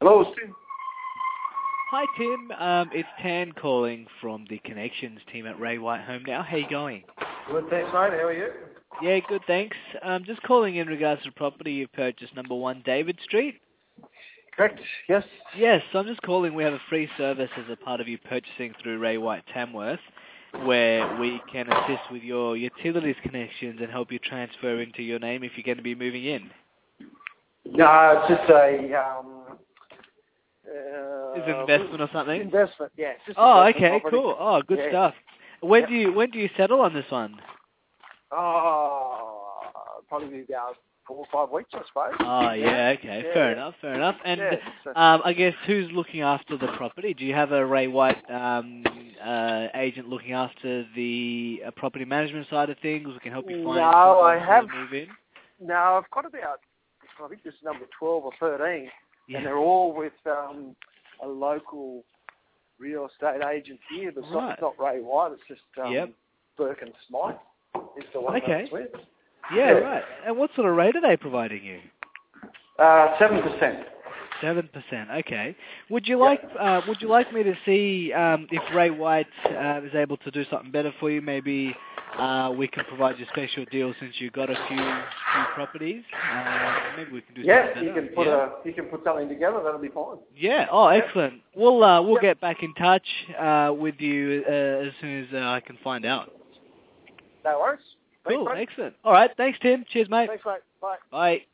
Hello, Tim. Hi Tim, it's Tan calling from the Connections team at Ray White Home Now. How you going? Good, thanks, mate. How are you? Yeah, good, thanks. Just calling in regards to the property you've purchased, number 1 David Street. Correct, yes. Yes, so I'm just calling. We have a free service as a part of you purchasing through Ray White Tamworth, where we can assist with your utilities connections and help you transfer into your name if you're going to be moving in. No, it's just a... Is it investment or something? Investment, yeah. It's just Okay, property. cool. Oh, good stuff. When do you settle on this one? Probably be about 4 or 5 weeks, I suppose. Oh, yeah, okay. Yeah. Fair enough. And I guess who's looking after the property? Do you have a Ray White agent looking after the property management side of things? We can help you find to move in? No, I've got about, I think this is number 12 or 13, and they're all with a local real estate agent here, but it's not Ray White, it's just Burke and Smythe is the one that's with. Yeah, right. And what sort of rate are they providing you? 7%. 7%. Okay. Would you like me to see if Ray White is able to do something better for you? Maybe we can provide you a special deal since you've got a few properties. Maybe we can do something better. You can put something together. That'll be fine. Yeah. Oh, excellent. We'll get back in touch with you as soon as I can find out. No worries. Cool. Excellent. All right. Thanks, Tim. Cheers, mate. Thanks, mate. Bye. Bye.